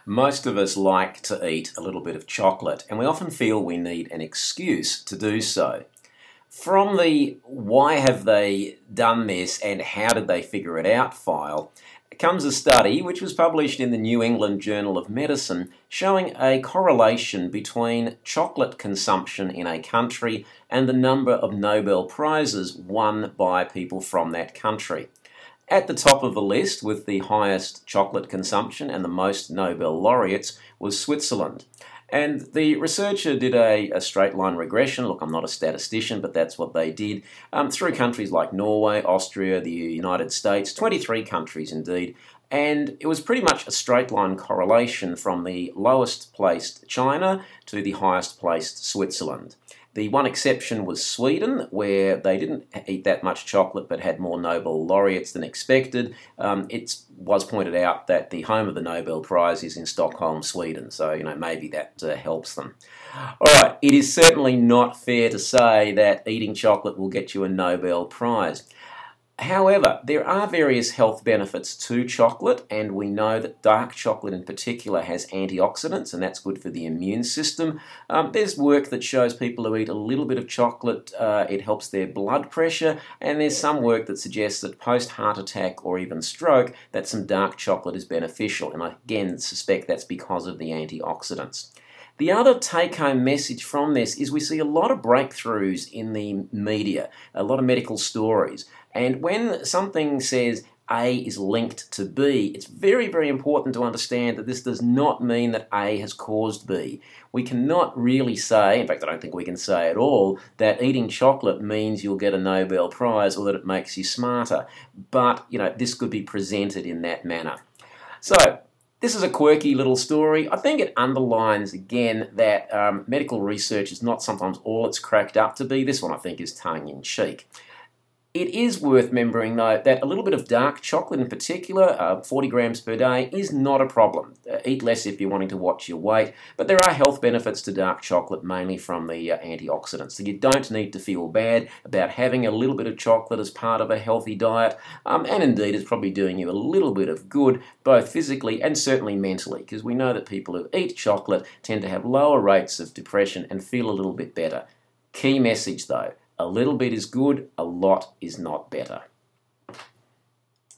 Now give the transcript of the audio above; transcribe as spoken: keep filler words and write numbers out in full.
Most of us like to eat a little bit of chocolate, and we often feel we need an excuse to do so. From the why have they done this and how did they figure it out file comes a study which was published in the New England Journal of Medicine showing a correlation between chocolate consumption in a country and the number of Nobel Prizes won by people from that country. At the top of the list with the highest chocolate consumption and the most Nobel laureates was Switzerland. And the researcher did a, a straight line regression. Look, I'm not a statistician, but that's what they did, um, through countries like Norway, Austria, the United States, twenty-three countries indeed. And it was pretty much a straight line correlation from the lowest placed China to the highest placed Switzerland. The one exception was Sweden, where they didn't eat that much chocolate but had more Nobel laureates than expected. Um, it was pointed out that the home of the Nobel Prize is in Stockholm, Sweden, so you know maybe that uh, helps them. All right, it is certainly not fair to say that eating chocolate will get you a Nobel Prize. However, there are various health benefits to chocolate, and we know that dark chocolate in particular has antioxidants, and that's good for the immune system. Um, there's work that shows people who eat a little bit of chocolate, uh, it helps their blood pressure, and there's some work that suggests that post-heart attack or even stroke, that some dark chocolate is beneficial, and I again suspect that's because of the antioxidants. The other take-home message from this is we see a lot of breakthroughs in the media, a lot of medical stories, and when something says A is linked to B, it's very, very important to understand that this does not mean that A has caused B. We cannot really say, in fact I don't think we can say at all, that eating chocolate means you'll get a Nobel Prize or that it makes you smarter, but you know this could be presented in that manner. So, this is a quirky little story. I think it underlines again that um, medical research is not sometimes all it's cracked up to be. This one I think is tongue-in-cheek. It is worth remembering, though, that a little bit of dark chocolate in particular, uh, forty grams per day, is not a problem. Uh, eat less if you're wanting to watch your weight, but there are health benefits to dark chocolate, mainly from the uh, antioxidants. So you don't need to feel bad about having a little bit of chocolate as part of a healthy diet, um, and indeed it's probably doing you a little bit of good, both physically and certainly mentally, because we know that people who eat chocolate tend to have lower rates of depression and feel a little bit better. Key message, though. A little bit is good, a lot is not better.